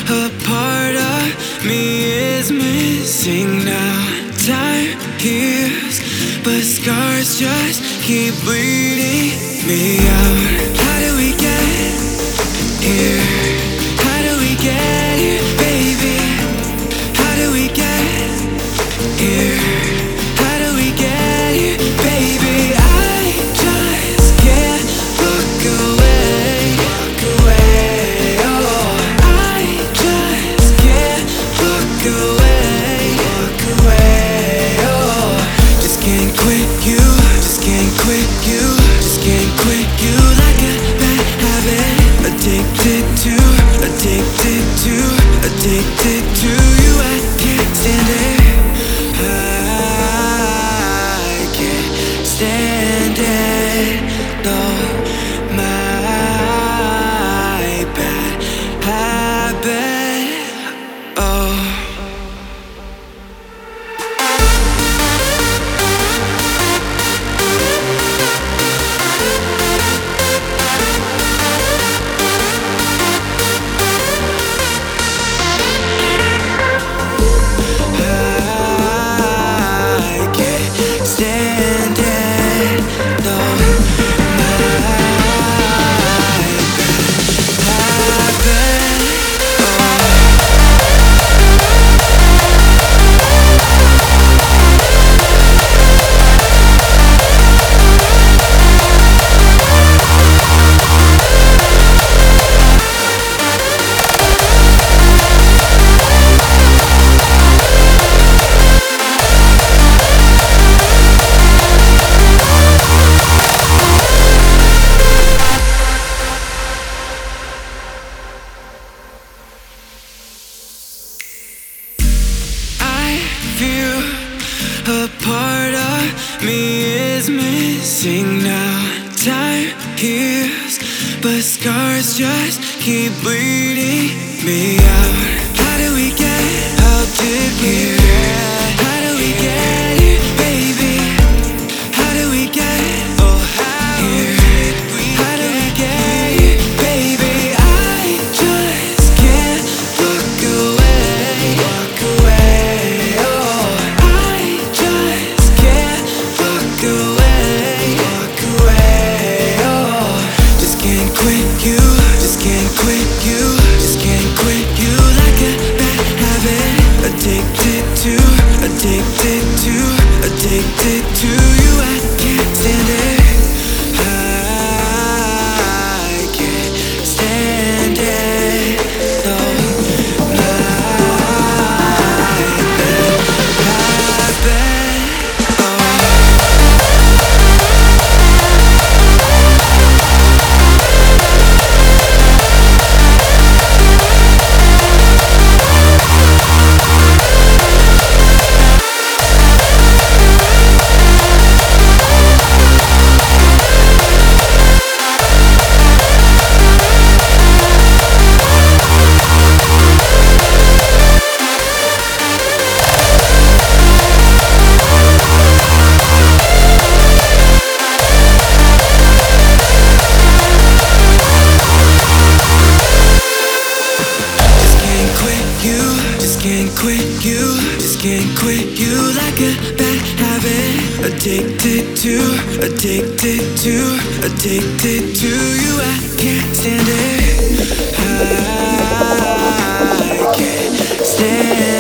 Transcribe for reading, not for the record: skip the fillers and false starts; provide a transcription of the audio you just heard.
A part of me is missing now. Time heals, but scars just keep bleeding me out. How do we get here? How do we get here, baby? How do we get here? How do we get here, baby? I just can't look away, oh. I just can't look away, oh. Just can't quit you, just can't quit you, just can't quit you like a bad habit. Addicted to, addicted to, addicted to you. I can't stand it. I can't stand it. No, my bad habit. Oh. A part of me is missing now. Time heals, but scars just keep bleeding me out. How do we get? How did we get? How do we get here, baby? How do we get? Oh, how here? How do we get here, baby? I just can't look away, oh. I just can't look away, oh. Just can't quit you, just can't quit you, just can't quit you like a bad habit. Addicted to, addicted to, addicted to you. I can't stand it. I can't stand it. No, my bad habit. Oh. Just can't quit you like a bad habit. Addicted to, addicted to, addicted to you. I can't stand it. I can't stand it.